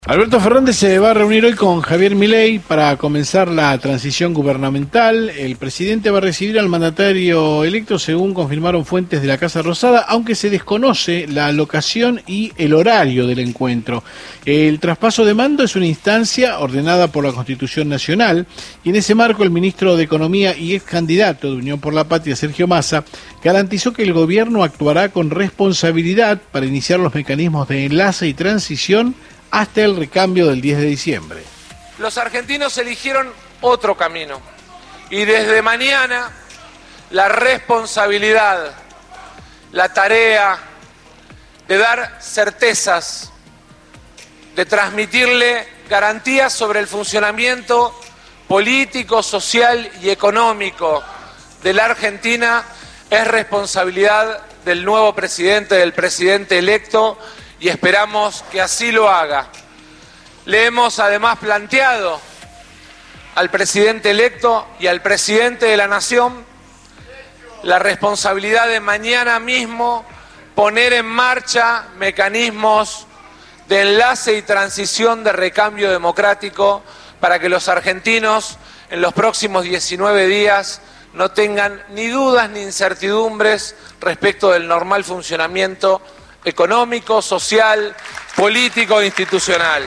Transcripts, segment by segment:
Alberto Fernández se va a reunir hoy con Javier Milei para comenzar la transición gubernamental. El presidente va a recibir al mandatario electo, según confirmaron fuentes de la Casa Rosada, aunque se desconoce la locación y el horario del encuentro. El traspaso de mando es una instancia ordenada por la Constitución Nacional y en ese marco el ministro de Economía y ex candidato de Unión por la Patria, Sergio Massa, garantizó que el gobierno actuará con responsabilidad para iniciar los mecanismos de enlace y transición hasta el recambio del 10 de diciembre. Los argentinos eligieron otro camino y desde mañana la responsabilidad, la tarea de dar certezas, de transmitirle garantías sobre el funcionamiento político, social y económico de la Argentina es responsabilidad del nuevo presidente, del presidente electo, y esperamos que así lo haga. Le hemos además planteado al presidente electo y al presidente de la Nación la responsabilidad de mañana mismo poner en marcha mecanismos de enlace y transición de recambio democrático para que los argentinos en los próximos 19 días no tengan ni dudas ni incertidumbres respecto del normal funcionamiento económico, social, político e institucional.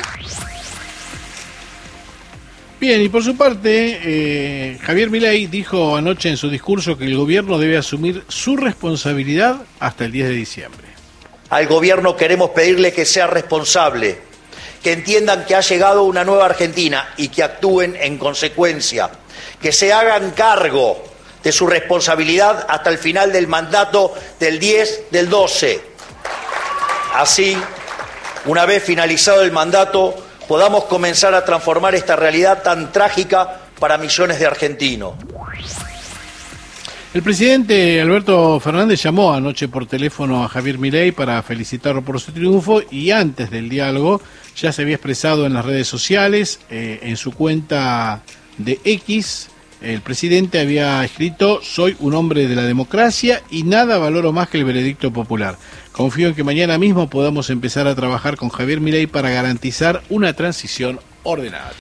Bien, y por su parte, Javier Milei dijo anoche en su discurso que el gobierno debe asumir su responsabilidad hasta el 10 de diciembre. Al gobierno queremos pedirle que sea responsable, que entiendan que ha llegado una nueva Argentina y que actúen en consecuencia, que se hagan cargo de su responsabilidad hasta el final del mandato del 10 del 12. Así, una vez finalizado el mandato, podamos comenzar a transformar esta realidad tan trágica para millones de argentinos. El presidente Alberto Fernández llamó anoche por teléfono a Javier Milei para felicitarlo por su triunfo y antes del diálogo ya se había expresado en las redes sociales, en su cuenta de X. El presidente había escrito: soy un hombre de la democracia y nada valoro más que el veredicto popular. Confío en que mañana mismo podamos empezar a trabajar con Javier Milei para garantizar una transición ordenada.